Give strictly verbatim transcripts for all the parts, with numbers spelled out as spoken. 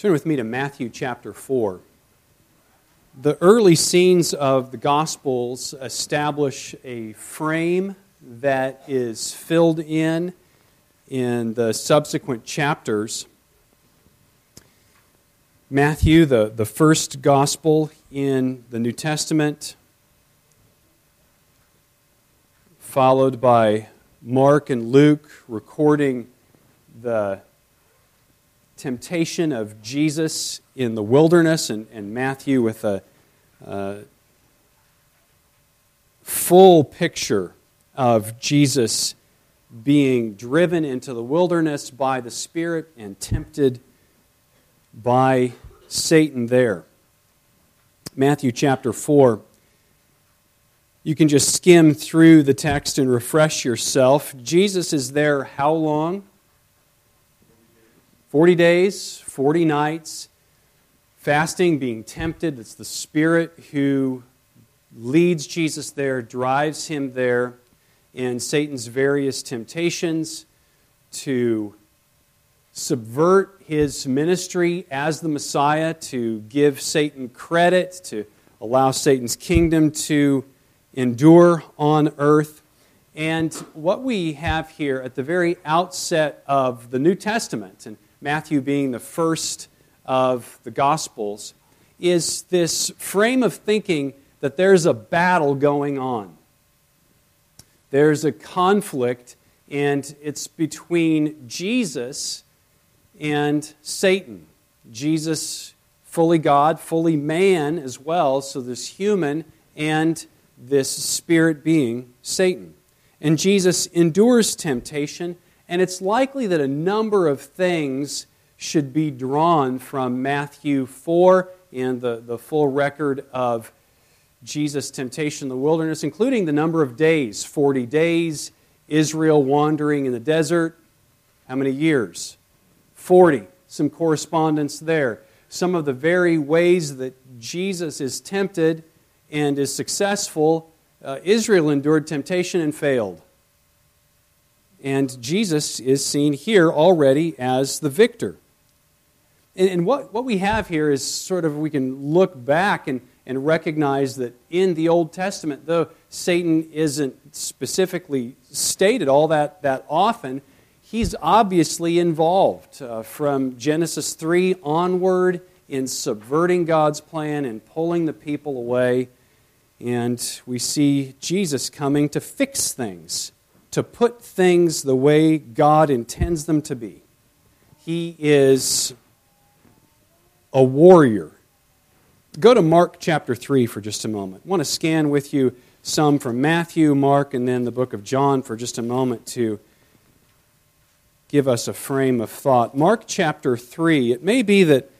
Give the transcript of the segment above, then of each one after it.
Turn with me to Matthew chapter four. The early scenes of the Gospels establish a frame that is filled in in the subsequent chapters. Matthew, the, the first Gospel in the New Testament, followed by Mark and Luke recording the temptation of Jesus in the wilderness, and, and Matthew with a uh, full picture of Jesus being driven into the wilderness by the Spirit and tempted by Satan there. Matthew chapter four. You can just skim through the text and refresh yourself. Jesus is there how long? Forty days, forty nights, fasting, being tempted. It's the Spirit who leads Jesus there, drives him there, and Satan's various temptations to subvert his ministry as the Messiah, to give Satan credit, to allow Satan's kingdom to endure on earth. And what we have here at the very outset of the New Testament, and Matthew being the first of the Gospels, is this frame of thinking that there's a battle going on. There's a conflict, and it's between Jesus and Satan. Jesus, fully God, fully man as well, so this human and this spirit being, Satan. And Jesus endures temptation, and it's likely that a number of things should be drawn from Matthew four and the, the full record of Jesus' temptation in the wilderness, including the number of days, forty days, Israel wandering in the desert. How many years? forty. Some correspondence there. Some of the very ways that Jesus is tempted and is successful. Uh, Israel endured temptation and failed. And Jesus is seen here already as the victor. And, and what, what we have here is sort of, we can look back and, and recognize that in the Old Testament, though Satan isn't specifically stated all that, that often, he's obviously involved uh, from Genesis three onward in subverting God's plan and pulling the people away. And we see Jesus coming to fix things, to put things the way God intends them to be. He is a warrior. Go to Mark chapter three for just a moment. I want to scan with you some from Matthew, Mark, and then the book of John for just a moment to give us a frame of thought. Mark chapter three. It may be that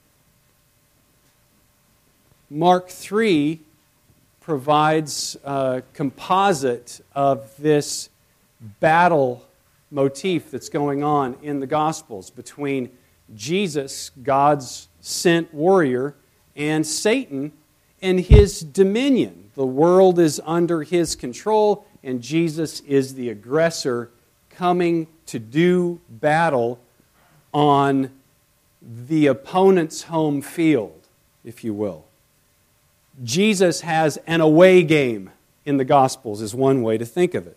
Mark three provides a composite of this battle motif that's going on in the Gospels between Jesus, God's sent warrior, and Satan and his dominion. The world is under his control, and Jesus is the aggressor coming to do battle on the opponent's home field, if you will. Jesus has an away game in the Gospels, is one way to think of it.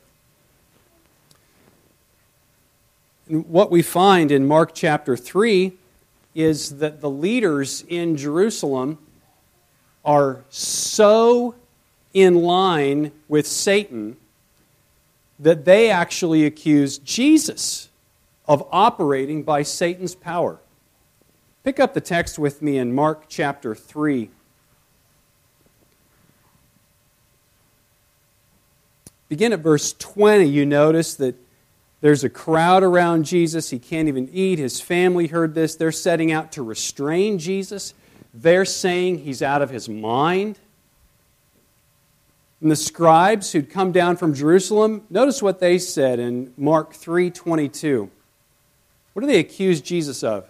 And what we find in Mark chapter three is that the leaders in Jerusalem are so in line with Satan that they actually accuse Jesus of operating by Satan's power. Pick up the text with me in Mark chapter three. Begin at verse twenty. You notice that there's a crowd around Jesus. He can't even eat. His family heard this. They're setting out to restrain Jesus. They're saying he's out of his mind. And the scribes who'd come down from Jerusalem, notice what they said in Mark three twenty-two. What do they accuse Jesus of?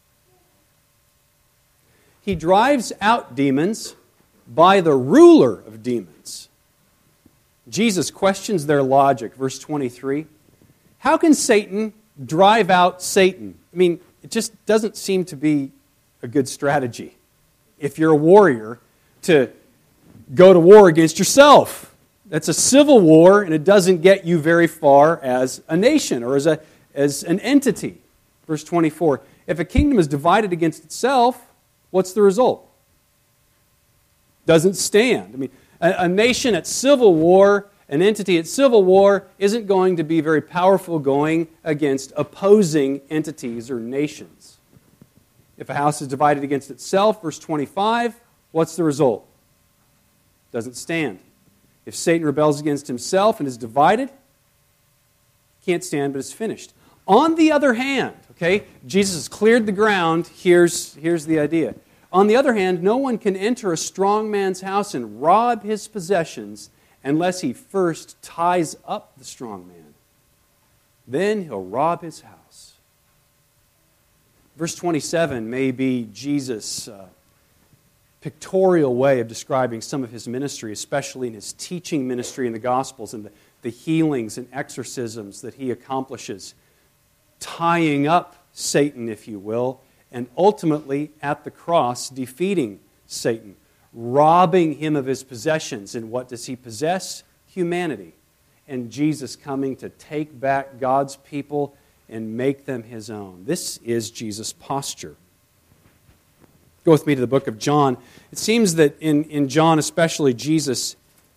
He drives out demons by the ruler of demons. Jesus questions their logic, verse twenty-three. How can Satan drive out Satan? I mean, it just doesn't seem to be a good strategy, if you're a warrior, to go to war against yourself. That's a civil war, and it doesn't get you very far as a nation or as a as an entity. Verse twenty-four, if a kingdom is divided against itself, what's the result? Doesn't stand. I mean, a, a nation at civil war, an entity at civil war, isn't going to be very powerful going against opposing entities or nations. If a house is divided against itself, verse twenty-five, what's the result? Doesn't stand. If Satan rebels against himself and is divided, can't stand, but is finished. On the other hand, okay, Jesus has cleared the ground. Here's, here's the idea. On the other hand, no one can enter a strong man's house and rob his possessions unless he first ties up the strong man. Then he'll rob his house. Verse twenty-seven may be Jesus' uh, pictorial way of describing some of his ministry, especially in his teaching ministry in the Gospels and the, the healings and exorcisms that he accomplishes, tying up Satan, if you will, and ultimately at the cross defeating Satan, robbing him of his possessions. And what does he possess? Humanity. And Jesus coming to take back God's people and make them his own. This is Jesus' posture. Go with me to the book of John. It seems that in, in John especially, Jesus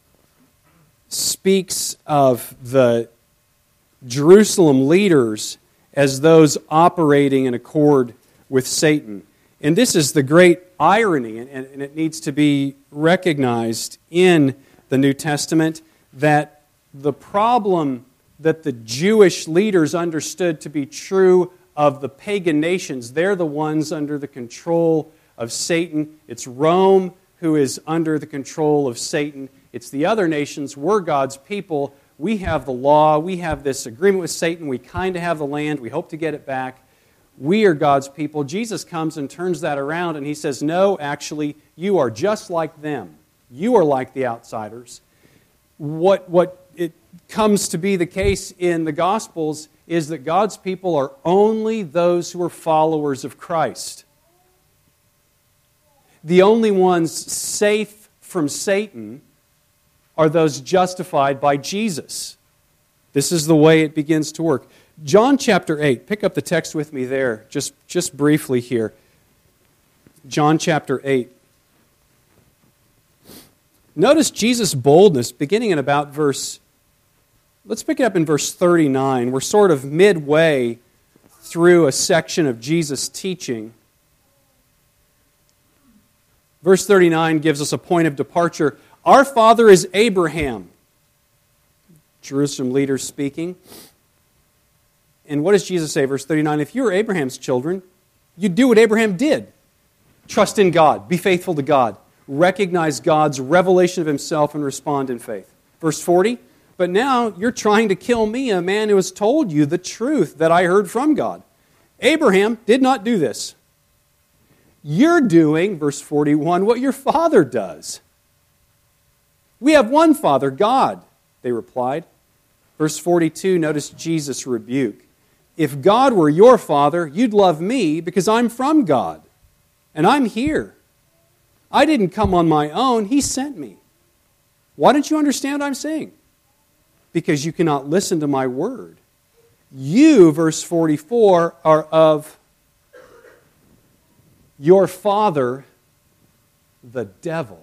speaks of the Jerusalem leaders as those operating in accord with Satan. And this is the great irony, and, and it needs to be recognized in the New Testament, that the problem that the Jewish leaders understood to be true of the pagan nations, they're the ones under the control of Satan. It's Rome who is under the control of Satan. It's the other nations. We're God's people. We have the law. We have this agreement with Satan. We kind of have the land. We hope to get it back. We are God's people. Jesus comes and turns that around, and he says, no, actually, you are just like them. You are like the outsiders. What, what it comes to be the case in the Gospels is that God's people are only those who are followers of Christ. The only ones safe from Satan are those justified by Jesus. This is the way it begins to work. John chapter eight, pick up the text with me there, just, just briefly here. John chapter eight. Notice Jesus' boldness beginning in about verse, let's pick it up in verse thirty-nine. We're sort of midway through a section of Jesus' teaching. Verse thirty-nine gives us a point of departure. Our father is Abraham. Jerusalem leaders speaking. And what does Jesus say? Verse thirty-nine, if you were Abraham's children, you'd do what Abraham did. Trust in God. Be faithful to God. Recognize God's revelation of himself and respond in faith. Verse forty, but now you're trying to kill me, a man who has told you the truth that I heard from God. Abraham did not do this. You're doing, verse forty-one, what your father does. We have one Father, God, they replied. Verse forty-two, notice Jesus' rebuke. If God were your Father, you'd love me because I'm from God, and I'm here. I didn't come on my own, He sent me. Why don't you understand what I'm saying? Because you cannot listen to my word. You, verse forty-four, are of your father, the devil.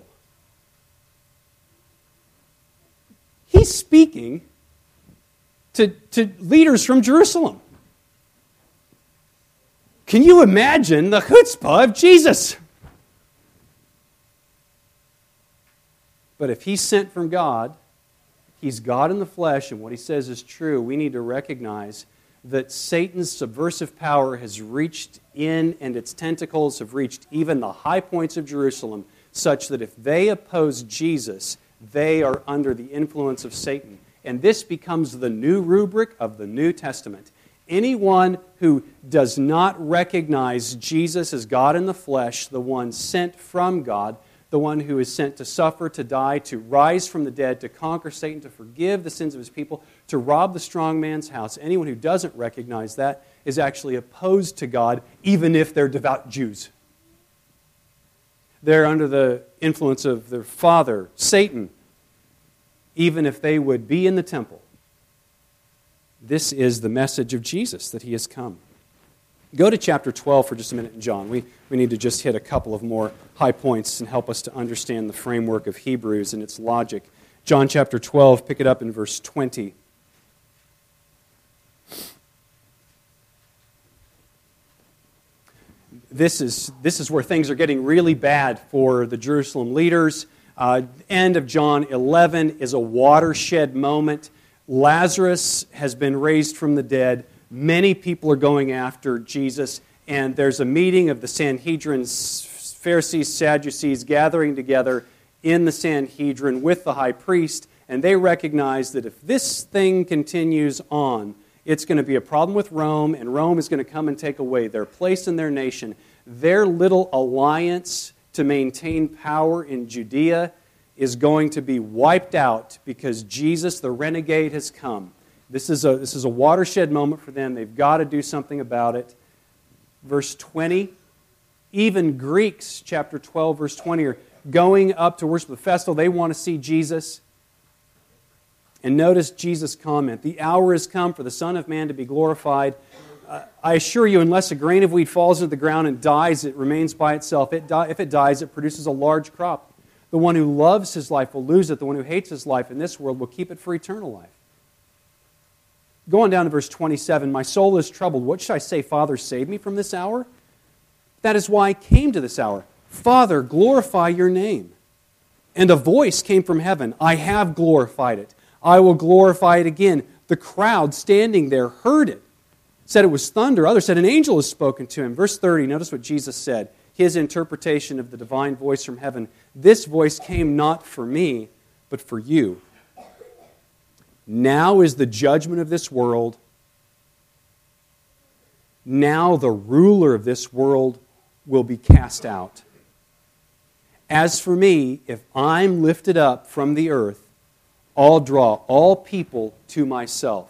He's speaking to, to leaders from Jerusalem. Can you imagine the chutzpah of Jesus? But if he's sent from God, he's God in the flesh, and what he says is true, we need to recognize that Satan's subversive power has reached in, and its tentacles have reached even the high points of Jerusalem, such that if they oppose Jesus, they are under the influence of Satan. And this becomes the new rubric of the New Testament. Anyone who does not recognize Jesus as God in the flesh, the one sent from God, the one who is sent to suffer, to die, to rise from the dead, to conquer Satan, to forgive the sins of his people, to rob the strong man's house, anyone who doesn't recognize that is actually opposed to God, even if they're devout Jews. They're under the influence of their father, Satan, even if they would be in the temple. This is the message of Jesus, that he has come. Go to chapter twelve for just a minute in John. We, we need to just hit a couple of more high points and help us to understand the framework of Hebrews and its logic. John chapter twelve, pick it up in verse twenty. This is, this is where things are getting really bad for the Jerusalem leaders. Uh, end of John eleven is a watershed moment. Lazarus has been raised from the dead. Many people are going after Jesus, and there's a meeting of the Sanhedrin, Pharisees, Sadducees gathering together in the Sanhedrin with the high priest, and they recognize that if this thing continues on, it's going to be a problem with Rome, and Rome is going to come and take away their place in their nation. Their little alliance to maintain power in Judea is going to be wiped out because Jesus, the renegade, has come. This is a, this is a watershed moment for them. They've got to do something about it. Verse twenty, even Greeks, chapter twelve, verse twenty, are going up to worship the festival. They want to see Jesus. And notice Jesus' comment, "The hour has come for the Son of Man to be glorified. Uh, I assure you, unless a grain of wheat falls into the ground and dies, it remains by itself. It di- if it dies, it produces a large crop. The one who loves his life will lose it. The one who hates his life in this world will keep it for eternal life." Go on down to verse twenty-seven. "My soul is troubled. What should I say? Father, save me from this hour? That is why I came to this hour. Father, glorify your name." And a voice came from heaven, "I have glorified it. I will glorify it again." The crowd standing there heard it. Said it was thunder. Others said an angel has spoken to him. Verse thirty, notice what Jesus said. His interpretation of the divine voice from heaven. "This voice came not for me, but for you. Now is the judgment of this world. Now the ruler of this world will be cast out. As for me, if I'm lifted up from the earth, I'll draw all people to myself."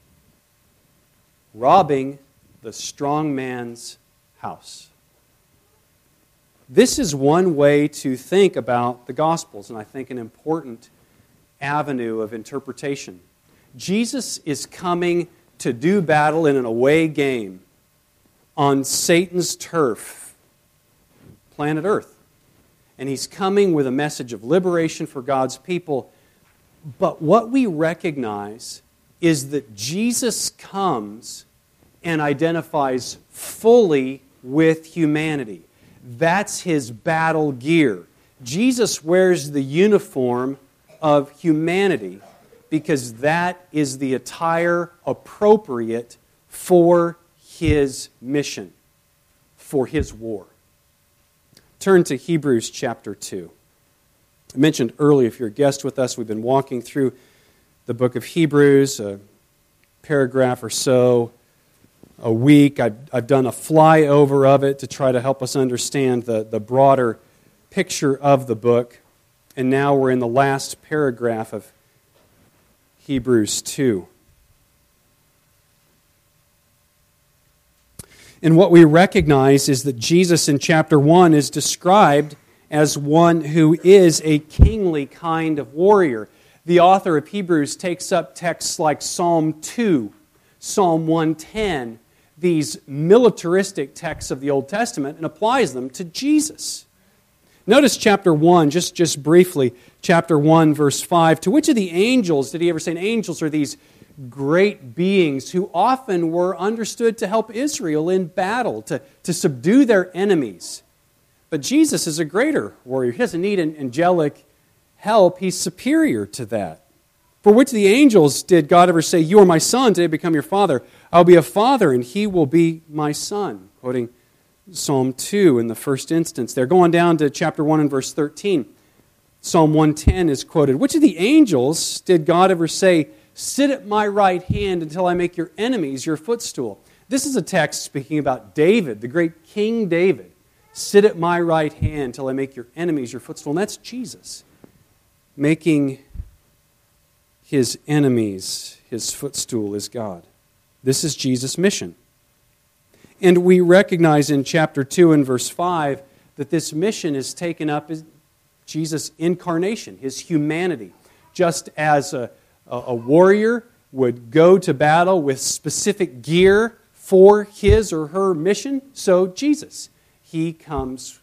Robbing the strong man's house. This is one way to think about the Gospels, and I think an important avenue of interpretation. Jesus is coming to do battle in an away game on Satan's turf, planet Earth. And he's coming with a message of liberation for God's people. But what we recognize is that Jesus comes and identifies fully with humanity. That's his battle gear. Jesus wears the uniform of humanity because that is the attire appropriate for his mission, for his war. Turn to Hebrews chapter two. I mentioned earlier, if you're a guest with us, we've been walking through the book of Hebrews, a paragraph or so a week. I've, I've done a flyover of it to try to help us understand the, the broader picture of the book. And now we're in the last paragraph of Hebrews two. And what we recognize is that Jesus in chapter one is described as one who is a kingly kind of warrior. The author of Hebrews takes up texts like Psalm two, Psalm one ten, these militaristic texts of the Old Testament, and applies them to Jesus. Notice chapter one, just, just briefly, chapter one, verse five. "To which of the angels did he ever say?" And angels are these great beings who often were understood to help Israel in battle, to, to subdue their enemies. But Jesus is a greater warrior. He doesn't need an angelic help. He's superior to that. "For which of the angels did God ever say, 'You are my son, today I become your father'? I'll be a father, and he will be my son." Quoting Psalm two in the first instance there. Going down to chapter one and verse thirteen. Psalm one ten is quoted. "Which of the angels did God ever say, 'Sit at my right hand until I make your enemies your footstool'?" This is a text speaking about David, the great King David. "Sit at my right hand till I make your enemies your footstool." And that's Jesus, making his enemies his footstool is God. This is Jesus' mission. And we recognize in chapter two and verse five that this mission is taken up as Jesus' incarnation, his humanity. Just as a, a, a warrior would go to battle with specific gear for his or her mission, so Jesus, he comes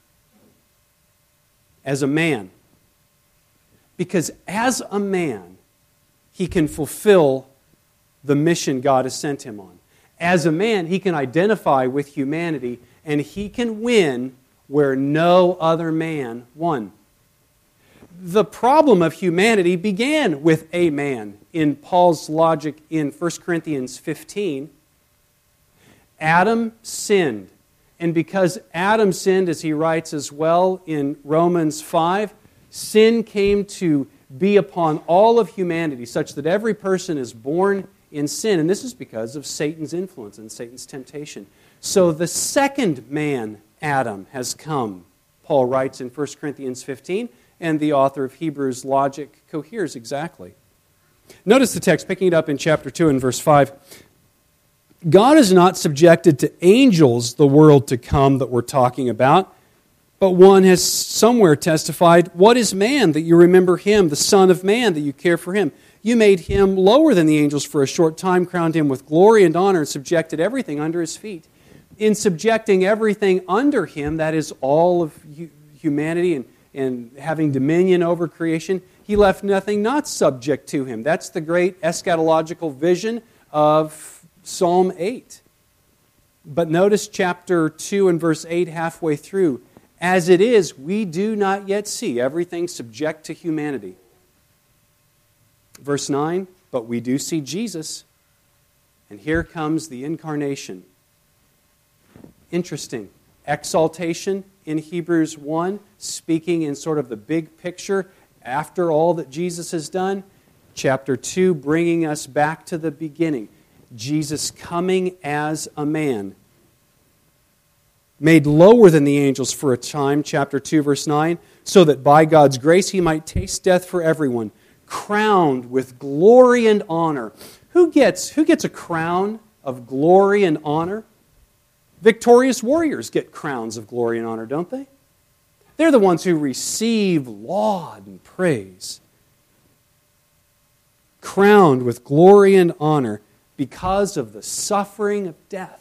as a man. Because as a man, he can fulfill the mission God has sent him on. As a man, he can identify with humanity, and he can win where no other man won. The problem of humanity began with a man. In Paul's logic in First Corinthians fifteen, Adam sinned. And because Adam sinned, as he writes as well in Romans five, sin came to be upon all of humanity, such that every person is born in sin. And this is because of Satan's influence and Satan's temptation. So the second man, Adam, has come, Paul writes in First Corinthians fifteen, and the author of Hebrews' logic coheres exactly. Notice the text, picking it up in chapter two and verse five. God has not subjected to angels the world to come that we're talking about, but one has somewhere testified, "What is man that you remember him, the Son of Man that you care for him? You made him lower than the angels for a short time, crowned him with glory and honor, and subjected everything under his feet." In subjecting everything under him, that is all of humanity and, and having dominion over creation, he left nothing not subject to him. That's the great eschatological vision of Psalm eight. But notice chapter two and verse eight halfway through. As it is, we do not yet see everything subject to humanity. Verse nine, but we do see Jesus. And here comes the incarnation. Interesting. Exaltation in Hebrews one, speaking in sort of the big picture after all that Jesus has done. Chapter two, bringing us back to the beginning. Jesus coming as a man. Made lower than the angels for a time, chapter two, verse nine, so that by God's grace he might taste death for everyone, crowned with glory and honor. Who gets, who gets a crown of glory and honor? Victorious warriors get crowns of glory and honor, don't they? They're the ones who receive laud and praise. Crowned with glory and honor because of the suffering of death.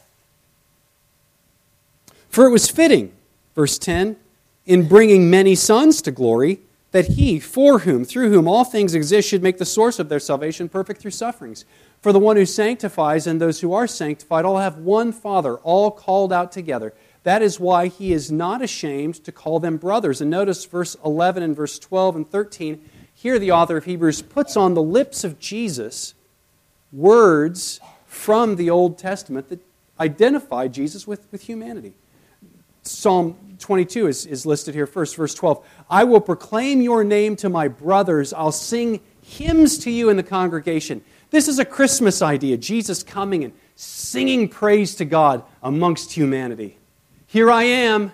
For it was fitting, verse ten, in bringing many sons to glory, that he, for whom, through whom all things exist, should make the source of their salvation perfect through sufferings. For the one who sanctifies and those who are sanctified all have one Father, all called out together. That is why he is not ashamed to call them brothers. And notice verse eleven and verse twelve and thirteen. Here the author of Hebrews puts on the lips of Jesus words from the Old Testament that identify Jesus with, with humanity. Psalm twenty-two is, is listed here first, verse twelve. I will proclaim your name to my brothers. I'll sing hymns to you in the congregation. This is a Christmas idea, Jesus coming and singing praise to God amongst humanity. Here I am.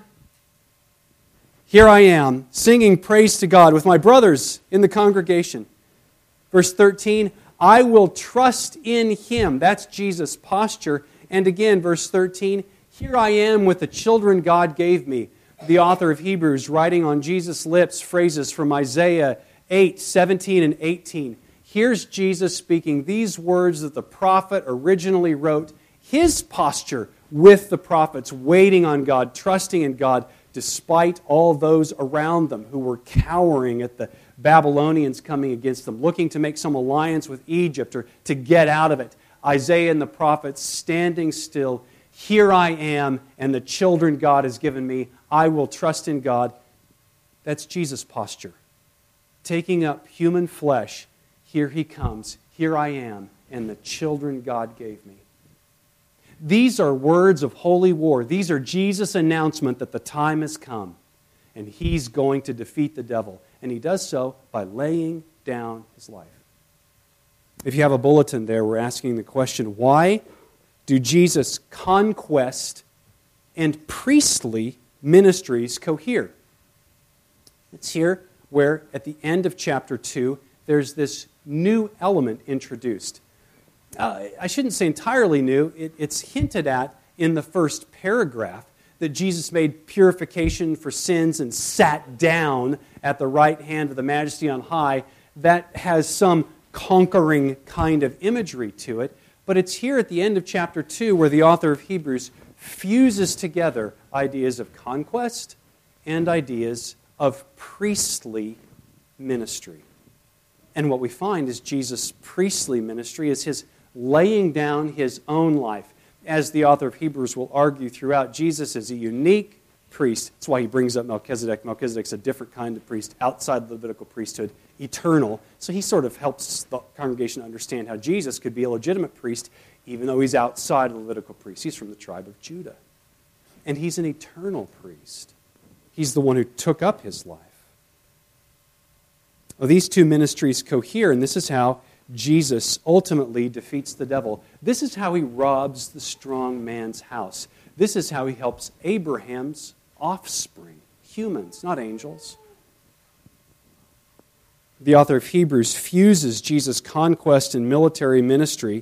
Here I am, singing praise to God with my brothers in the congregation. Verse thirteen, I will trust in him. That's Jesus' posture. And again, verse thirteen, here I am with the children God gave me. The author of Hebrews, writing on Jesus' lips, phrases from Isaiah eight, seventeen, and eighteen. Here's Jesus speaking these words that the prophet originally wrote. His posture with the prophets, waiting on God, trusting in God, despite all those around them who were cowering at the Babylonians coming against them, looking to make some alliance with Egypt or to get out of it. Isaiah and the prophets standing still. Here I am, and the children God has given me. I will trust in God. That's Jesus' posture. Taking up human flesh. Here he comes. Here I am, and the children God gave me. These are words of holy war. These are Jesus' announcement that the time has come, and he's going to defeat the devil. And he does so by laying down his life. If you have a bulletin there, we're asking the question, why do Jesus' conquest and priestly ministries cohere? It's here where, at the end of chapter two, there's this new element introduced. Uh, I shouldn't say entirely new. It, it's hinted at in the first paragraph that Jesus made purification for sins and sat down at the right hand of the Majesty on high, that has some conquering kind of imagery to it. But it's here at the end of chapter two where the author of Hebrews fuses together ideas of conquest and ideas of priestly ministry. And what we find is Jesus' priestly ministry is his laying down his own life. As the author of Hebrews will argue throughout, Jesus is a unique priest. That's why he brings up Melchizedek. Melchizedek's a different kind of priest outside the Levitical priesthood, eternal. So he sort of helps the congregation understand how Jesus could be a legitimate priest even though he's outside of the Levitical priest. He's from the tribe of Judah. And he's an eternal priest. He's the one who took up his life. Well, these two ministries cohere, and this is how Jesus ultimately defeats the devil. This is how he robs the strong man's house. This is how he helps Abraham's offspring, humans, not angels. The author of Hebrews fuses Jesus' conquest and military ministry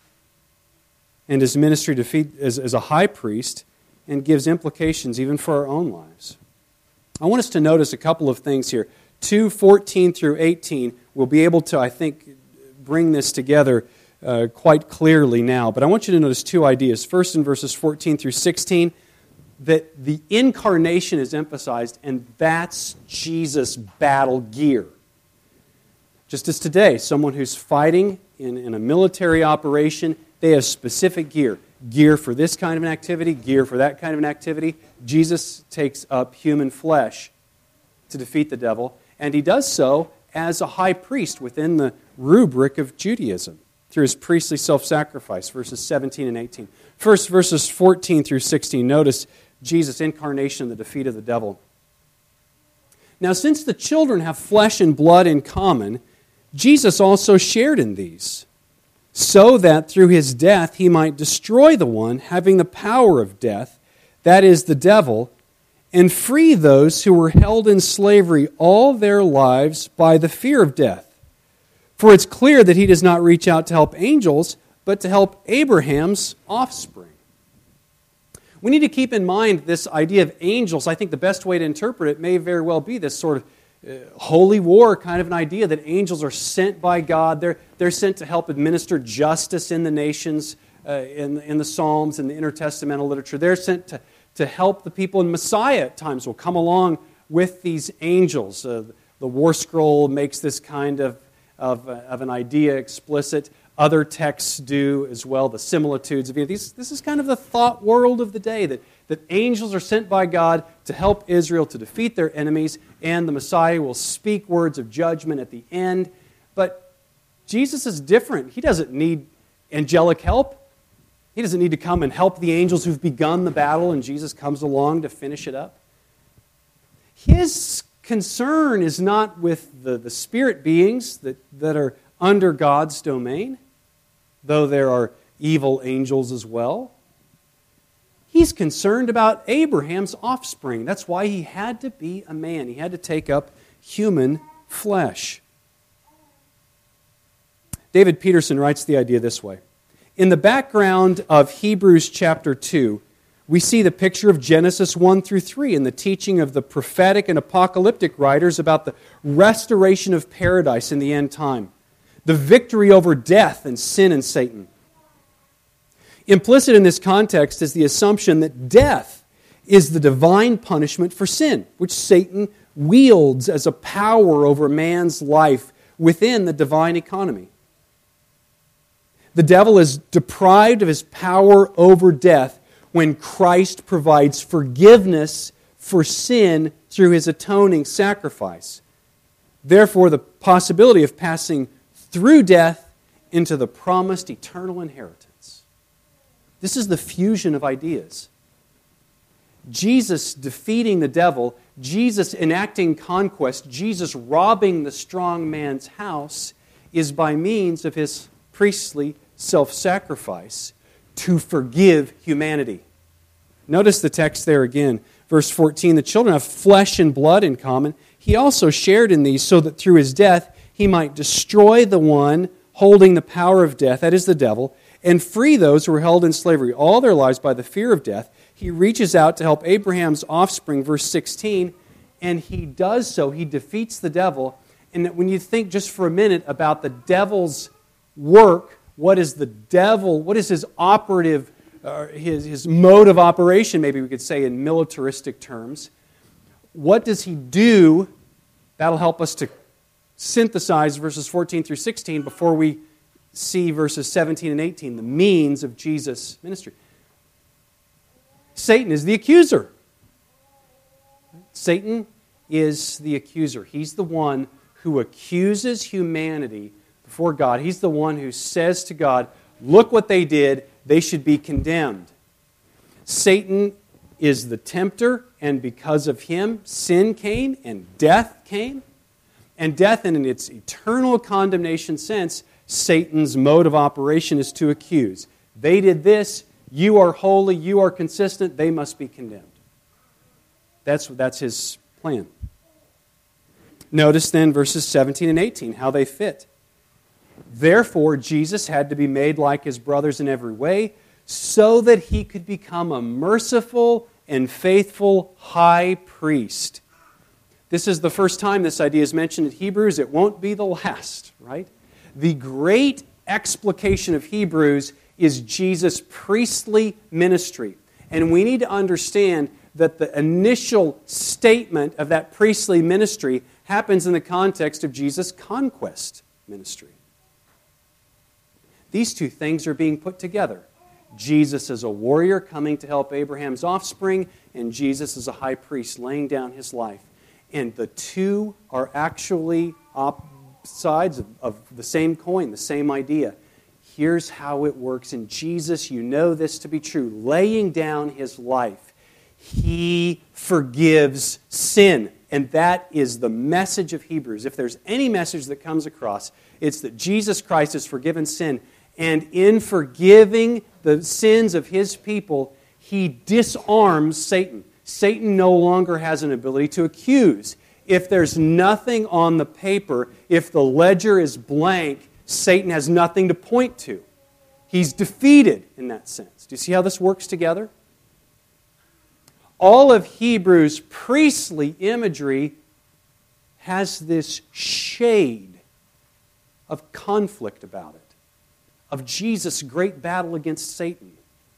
and his ministry defeat as, as a high priest, and gives implications even for our own lives. I want us to notice a couple of things here. two fourteen through eighteen, we'll be able to, I think, bring this together uh, quite clearly now. But I want you to notice two ideas. First, in verses fourteen through sixteen, that the incarnation is emphasized, and that's Jesus' battle gear. Just as today, someone who's fighting in, in a military operation, they have specific gear. Gear for this kind of an activity, gear for that kind of an activity. Jesus takes up human flesh to defeat the devil, and he does so as a high priest within the rubric of Judaism through his priestly self-sacrifice, verses seventeen and eighteen. First, verses fourteen through sixteen. Notice Jesus' incarnation and the defeat of the devil. Now, since the children have flesh and blood in common, Jesus also shared in these, so that through his death he might destroy the one having the power of death, that is, the devil, and free those who were held in slavery all their lives by the fear of death. For it's clear that he does not reach out to help angels, but to help Abraham's offspring. We need to keep in mind this idea of angels. I think the best way to interpret it may very well be this sort of uh, holy war kind of an idea that angels are sent by God. They're, they're sent to help administer justice in the nations, uh, in, in the Psalms, in the intertestamental literature. They're sent to to help the people, and Messiah at times will come along with these angels. Uh, the War Scroll makes this kind of, of, uh, of an idea explicit. Other texts do as well, the similitudes of you know, these. This is kind of the thought world of the day, that, that angels are sent by God to help Israel to defeat their enemies, and the Messiah will speak words of judgment at the end. But Jesus is different. He doesn't need angelic help. He doesn't need to come and help the angels who've begun the battle, and Jesus comes along to finish it up. His concern is not with the, the spirit beings that, that are under God's domain, though there are evil angels as well. He's concerned about Abraham's offspring. That's why he had to be a man. He had to take up human flesh. David Peterson writes the idea this way. In the background of Hebrews chapter two, we see the picture of Genesis one through three and the teaching of the prophetic and apocalyptic writers about the restoration of paradise in the end time, the victory over death and sin and Satan. Implicit in this context is the assumption that death is the divine punishment for sin, which Satan wields as a power over man's life within the divine economy. The devil is deprived of his power over death when Christ provides forgiveness for sin through his atoning sacrifice. Therefore, the possibility of passing through death into the promised eternal inheritance. This is the fusion of ideas. Jesus defeating the devil, Jesus enacting conquest, Jesus robbing the strong man's house is by means of his priestly self-sacrifice to forgive humanity. Notice the text there again. Verse fourteen, the children have flesh and blood in common. He also shared in these so that through his death he might destroy the one holding the power of death, that is the devil, and free those who were held in slavery all their lives by the fear of death. He reaches out to help Abraham's offspring, verse sixteen, and he does so. He defeats the devil. And when you think just for a minute about the devil's work, what is the devil, what is his operative, uh, his, his mode of operation, maybe we could say in militaristic terms, what does he do? That'll help us to synthesize verses fourteen through sixteen before we see verses seventeen and eighteen, the means of Jesus' ministry. Satan is the accuser. Satan is the accuser. He's the one who accuses humanity before God. He's the one who says to God, look what they did, they should be condemned. Satan is the tempter, and because of him, sin came and death came. And death, in its eternal condemnation sense, Satan's mode of operation is to accuse. They did this, you are holy, you are consistent, they must be condemned. That's, that's his plan. Notice then verses seventeen and eighteen, how they fit. Therefore, Jesus had to be made like his brothers in every way, so that he could become a merciful and faithful high priest. This is the first time this idea is mentioned in Hebrews. It won't be the last, right? The great explication of Hebrews is Jesus' priestly ministry. And we need to understand that the initial statement of that priestly ministry happens in the context of Jesus' conquest ministry. These two things are being put together. Jesus as a warrior coming to help Abraham's offspring, and Jesus as a high priest laying down his life. And the two are actually op- sides of, of the same coin, the same idea. Here's how it works. In Jesus, you know this to be true. Laying down his life, he forgives sin. And that is the message of Hebrews. If there's any message that comes across, it's that Jesus Christ has forgiven sin. And in forgiving the sins of his people, he disarms Satan. Satan no longer has an ability to accuse. If there's nothing on the paper, if the ledger is blank, Satan has nothing to point to. He's defeated in that sense. Do you see how this works together? All of Hebrews' priestly imagery has this shade of conflict about it, of Jesus' great battle against Satan.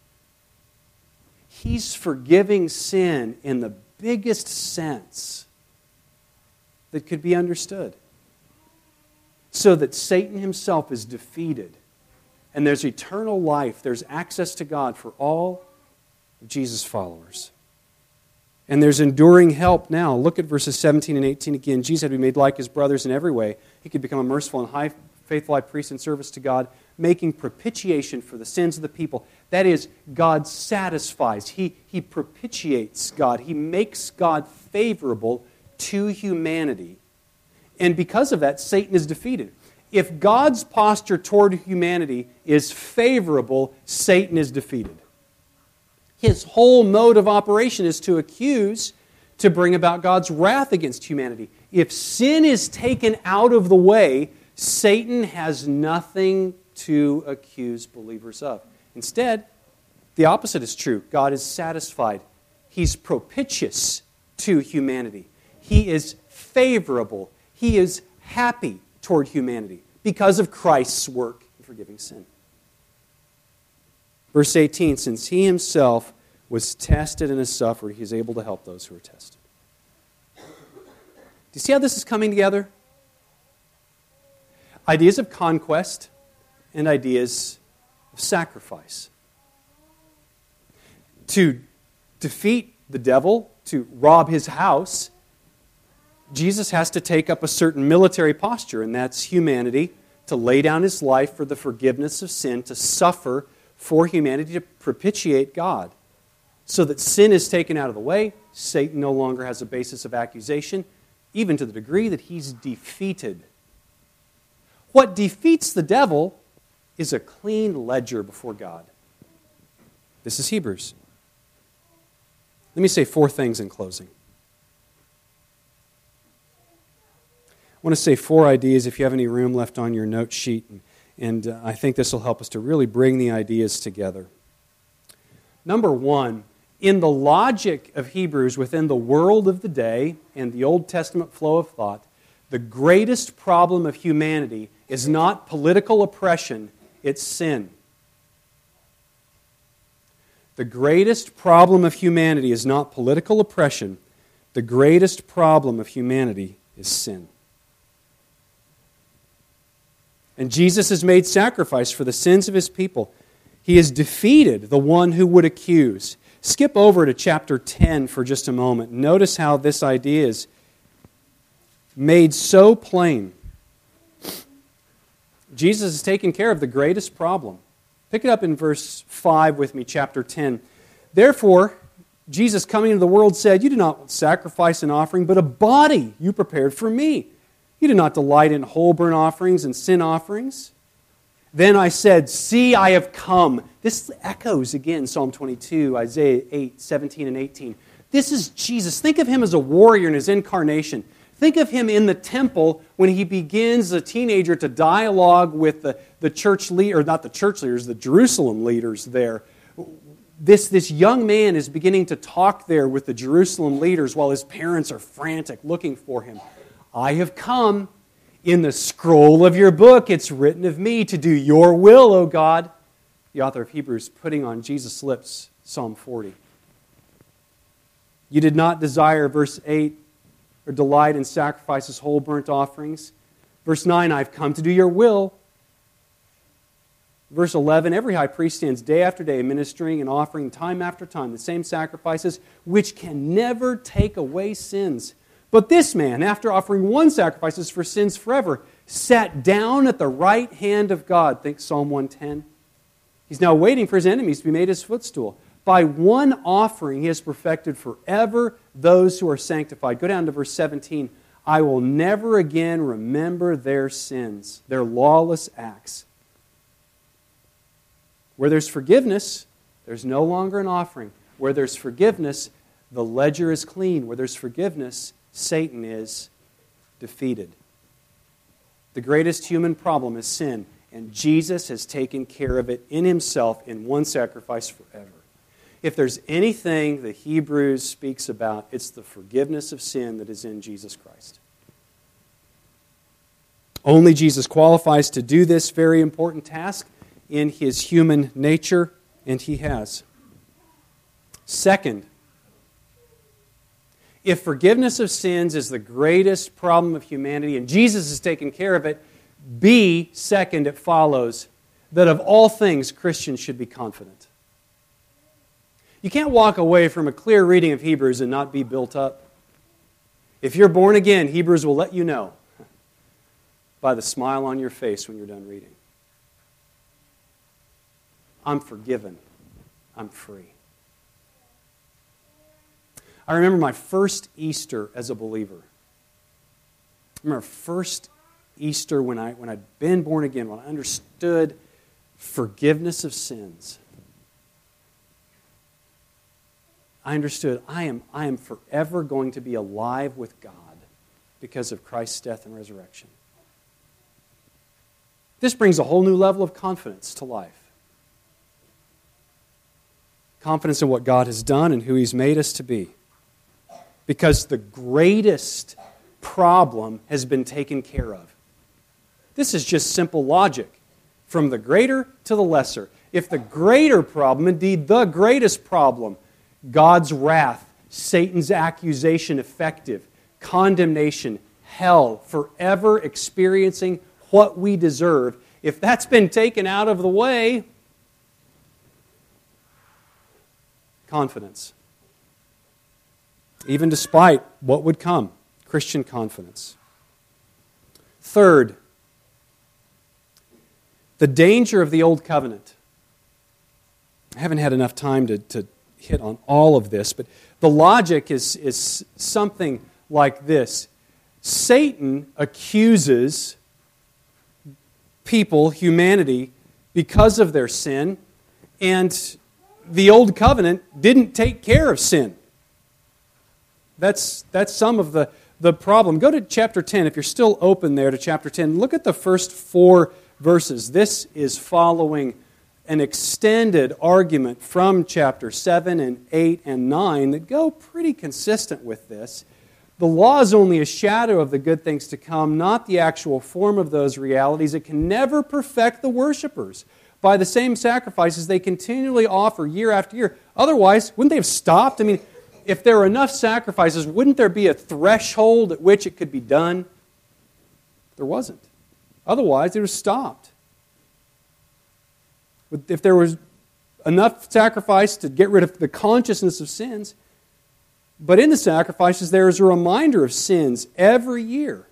He's forgiving sin in the biggest sense that could be understood, so that Satan himself is defeated, and there's eternal life, there's access to God for all of Jesus' followers. And there's enduring help now. Look at verses seventeen and eighteen again. Jesus had to be made like his brothers in every way. He could become a merciful and high, faithful high priest in service to God, making propitiation for the sins of the people. That is, God satisfies. He, he propitiates God. He makes God favorable to humanity. And because of that, Satan is defeated. If God's posture toward humanity is favorable, Satan is defeated. His whole mode of operation is to accuse, to bring about God's wrath against humanity. If sin is taken out of the way, Satan has nothing to accuse believers of. Instead, the opposite is true. God is satisfied. He's propitious to humanity. He is favorable. He is happy toward humanity because of Christ's work in forgiving sin. Verse eighteen, since he himself was tested and has suffered, he is able to help those who are tested. Do you see how this is coming together? Ideas of conquest and ideas of sacrifice. To defeat the devil, to rob his house, Jesus has to take up a certain military posture, and that's humanity, to lay down his life for the forgiveness of sin, to suffer for humanity, to propitiate God, so that sin is taken out of the way. Satan no longer has a basis of accusation, even to the degree that he's defeated. What defeats the devil is a clean ledger before God. This is Hebrews. Let me say four things in closing. I want to say four ideas if you have any room left on your note sheet, and, and uh, I think this will help us to really bring the ideas together. Number one in the logic of Hebrews within the world of the day and the Old Testament flow of thought, the greatest problem of humanity is not political oppression, it's sin. The greatest problem of humanity is not political oppression. The greatest problem of humanity is sin. And Jesus has made sacrifice for the sins of His people. He has defeated the one who would accuse. Skip over to chapter ten for just a moment. Notice how this idea is made so plain. Jesus has taken care of the greatest problem. Pick it up in verse five with me, chapter ten. Therefore, Jesus coming into the world said, "You do not want sacrifice and offering, but a body you prepared for me. You do not delight in whole burnt offerings and sin offerings." Then I said, "See, I have come." This echoes again Psalm twenty-two, Isaiah eight, seventeen and eighteen. This is Jesus. Think of Him as a warrior in His incarnation. Think of Him in the temple when He begins, a teenager, to dialogue with the, the church leader, or not the church leaders, the Jerusalem leaders there. This, this young man is beginning to talk there with the Jerusalem leaders while his parents are frantic looking for him. "I have come. In the scroll of your book, it's written of me to do your will, O God." The author of Hebrews putting on Jesus' lips Psalm forty. "You did not desire," verse eight, "or delight in sacrifices, whole burnt offerings." Verse nine, "I've come to do your will." Verse eleven, "Every high priest stands day after day ministering and offering time after time the same sacrifices, which can never take away sins. But this man, after offering one sacrifice for sins forever, sat down at the right hand of God." Think Psalm one ten. "He's now waiting for His enemies to be made His footstool. By one offering He has perfected forever those who are sanctified." Go down to verse seventeen. "I will never again remember their sins, their lawless acts." Where there's forgiveness, there's no longer an offering. Where there's forgiveness, the ledger is clean. Where there's forgiveness, Satan is defeated. The greatest human problem is sin, and Jesus has taken care of it in Himself in one sacrifice forever. If there's anything the Hebrews speaks about, it's the forgiveness of sin that is in Jesus Christ. Only Jesus qualifies to do this very important task in His human nature, and He has. Second, if forgiveness of sins is the greatest problem of humanity and Jesus has taken care of it, B, second, it follows that of all things Christians should be confident. You can't walk away from a clear reading of Hebrews and not be built up. If you're born again, Hebrews will let you know by the smile on your face when you're done reading. I'm forgiven. I'm free. I remember my first Easter as a believer. I remember first Easter when, I, when I'd been born again, when I understood forgiveness of sins. I understood I am, I am forever going to be alive with God because of Christ's death and resurrection. This brings a whole new level of confidence to life. Confidence in what God has done and who He's made us to be. Because the greatest problem has been taken care of. This is just simple logic. From the greater to the lesser. If the greater problem, indeed the greatest problem, God's wrath, Satan's accusation effective, condemnation, hell, forever experiencing what we deserve, if that's been taken out of the way, confidence. Even despite what would come, Christian confidence. Third, the danger of the Old Covenant. I haven't had enough time to, to hit on all of this, but the logic is, is something like this. Satan accuses people, humanity, because of their sin, and the Old Covenant didn't take care of sin. That's, that's some of the, the problem. Go to chapter ten. If you're still open there to chapter ten, look at the first four verses. This is following an extended argument from chapter seven and eight and nine that go pretty consistent with this. The law is only a shadow of the good things to come, not the actual form of those realities. It can never perfect the worshipers by the same sacrifices they continually offer year after year. Otherwise, wouldn't they have stopped? I mean, if there were enough sacrifices, wouldn't there be a threshold at which it could be done? There wasn't. Otherwise, it was stopped. If there was enough sacrifice to get rid of the consciousness of sins, but in the sacrifices there is a reminder of sins every year.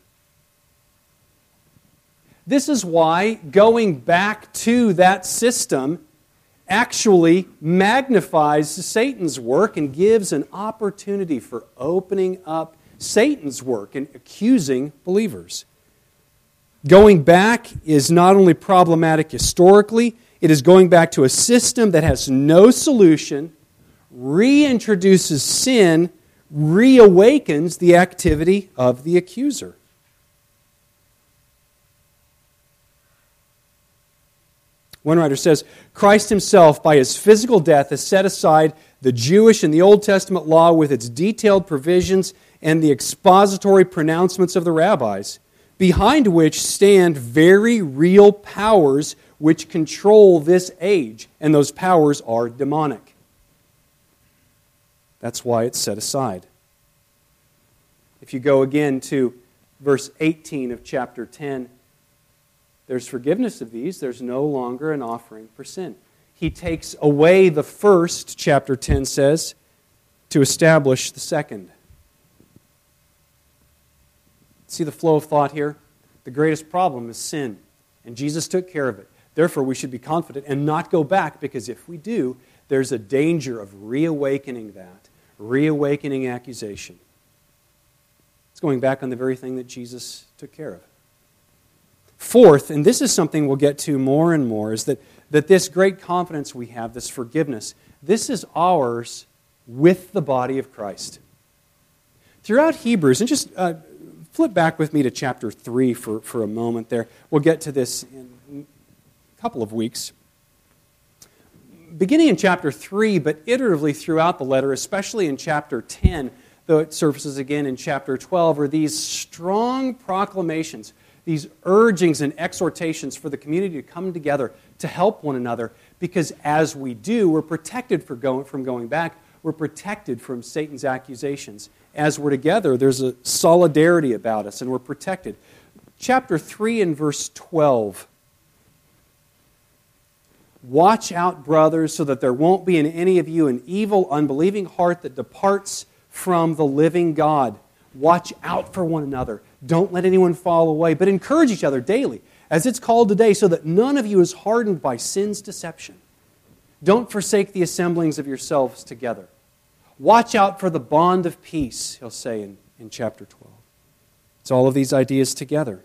This is why going back to that system actually magnifies Satan's work and gives an opportunity for opening up Satan's work and accusing believers. Going back is not only problematic historically, it is going back to a system that has no solution, reintroduces sin, reawakens the activity of the accuser. One writer says, Christ himself, by his physical death, has set aside the Jewish and the Old Testament law with its detailed provisions and the expository pronouncements of the rabbis, behind which stand very real powers which control this age, and those powers are demonic. That's why it's set aside. If you go again to verse eighteen of chapter ten, there's forgiveness of these. There's no longer an offering for sin. He takes away the first, chapter ten says, to establish the second. See the flow of thought here? The greatest problem is sin, and Jesus took care of it. Therefore, we should be confident and not go back, because if we do, there's a danger of reawakening that, reawakening accusation. It's going back on the very thing that Jesus took care of. Fourth, and this is something we'll get to more and more, is that, that this great confidence we have, this forgiveness, this is ours with the body of Christ. Throughout Hebrews, and just uh, flip back with me to chapter three for, for a moment there. We'll get to this in a couple of weeks. Beginning in chapter three, but iteratively throughout the letter, especially in chapter ten, though it surfaces again in chapter twelve, are these strong proclamations, these urgings and exhortations for the community to come together to help one another, because as we do, we're protected from going, from going back. We're protected from Satan's accusations. As we're together, there's a solidarity about us, and we're protected. Chapter three and verse twelve. Watch out, brothers, so that there won't be in any of you an evil, unbelieving heart that departs from the living God. Watch out for one another. Don't let anyone fall away, but encourage each other daily, as it's called today, so that none of you is hardened by sin's deception. Don't forsake the assemblings of yourselves together. Watch out for the bond of peace, he'll say in, in chapter twelve. It's all of these ideas together.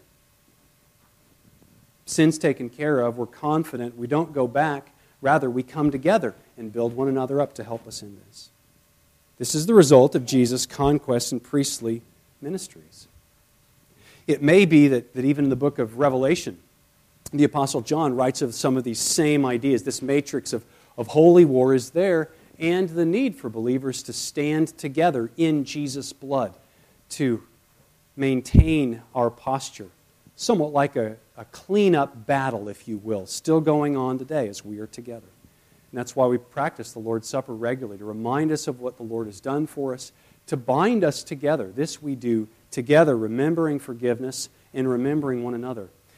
Sin's taken care of, we're confident, we don't go back, rather we come together and build one another up to help us in this. This is the result of Jesus' conquest and priestly ministries. It may be that, that even in the book of Revelation, the Apostle John writes of some of these same ideas. This matrix of, of holy war is there, and the need for believers to stand together in Jesus' blood to maintain our posture. Somewhat like a, a clean-up battle, if you will, still going on today as we are together. And that's why we practice the Lord's Supper regularly, to remind us of what the Lord has done for us, to bind us together. This we do together, remembering forgiveness and remembering one another.